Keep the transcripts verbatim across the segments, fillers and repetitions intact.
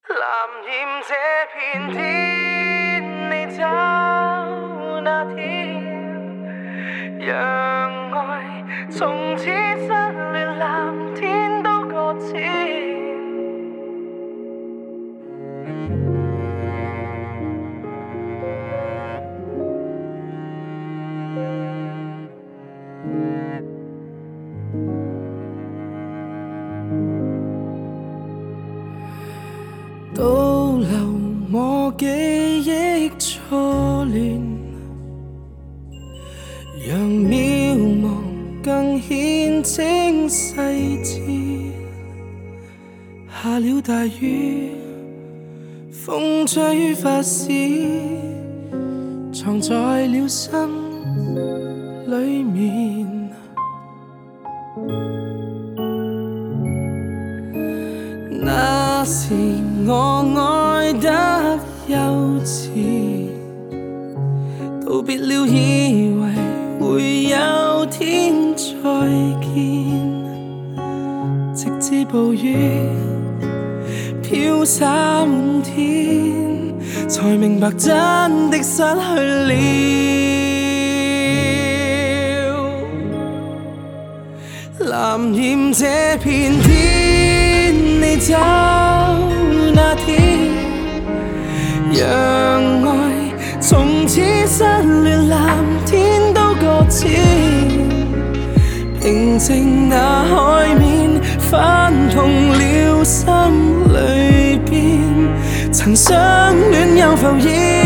蓝染这片天，你走那天，让爱从此失恋，蓝天都搁淺。倒流我記憶錯亂，讓渺茫更顯清細節。下了大雨，風吹發絲，藏在了心裏面。那時我愛得幼稚，道別了以為會有天再見，直至暴雨飄灑滿天，才明白真的失去了。藍染這片天，你走那天，讓愛從此失戀，藍天都擱淺。平靜那海面，翻動了心裏邊，曾相戀又浮現。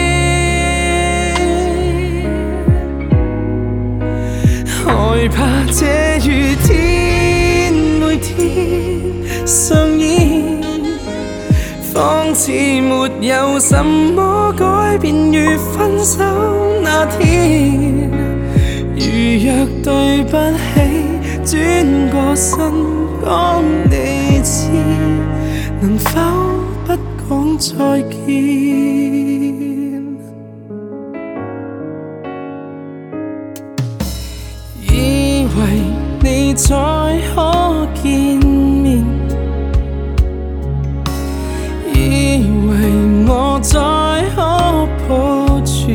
害怕這雨天每天上演，仿似沒有什麼改變，如分手那天。如若對不起，轉個身講你知，能否不講再見？以為你再可見面，以為我再可抱住，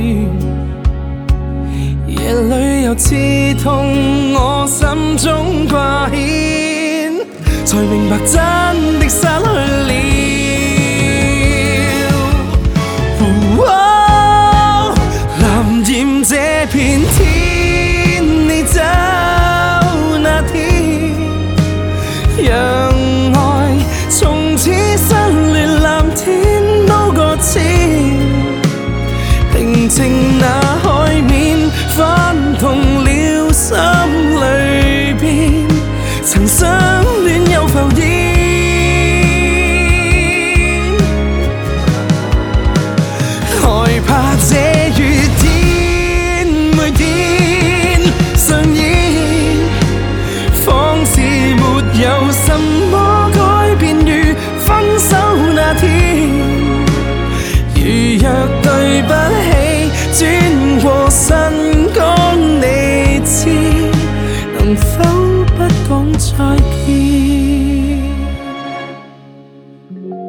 夜裏又刺痛我心中掛牽，才明白真的失去了。哦，藍染這片天，你走那天，讓愛從此失戀，藍天都擱淺。平靜那海面，翻動了心裏邊，曾相戀又浮現。害怕這雨天每天上演，仿似沒有什麼改變，如分手那天。如若對不起，轉過身講你知，能否不講再見？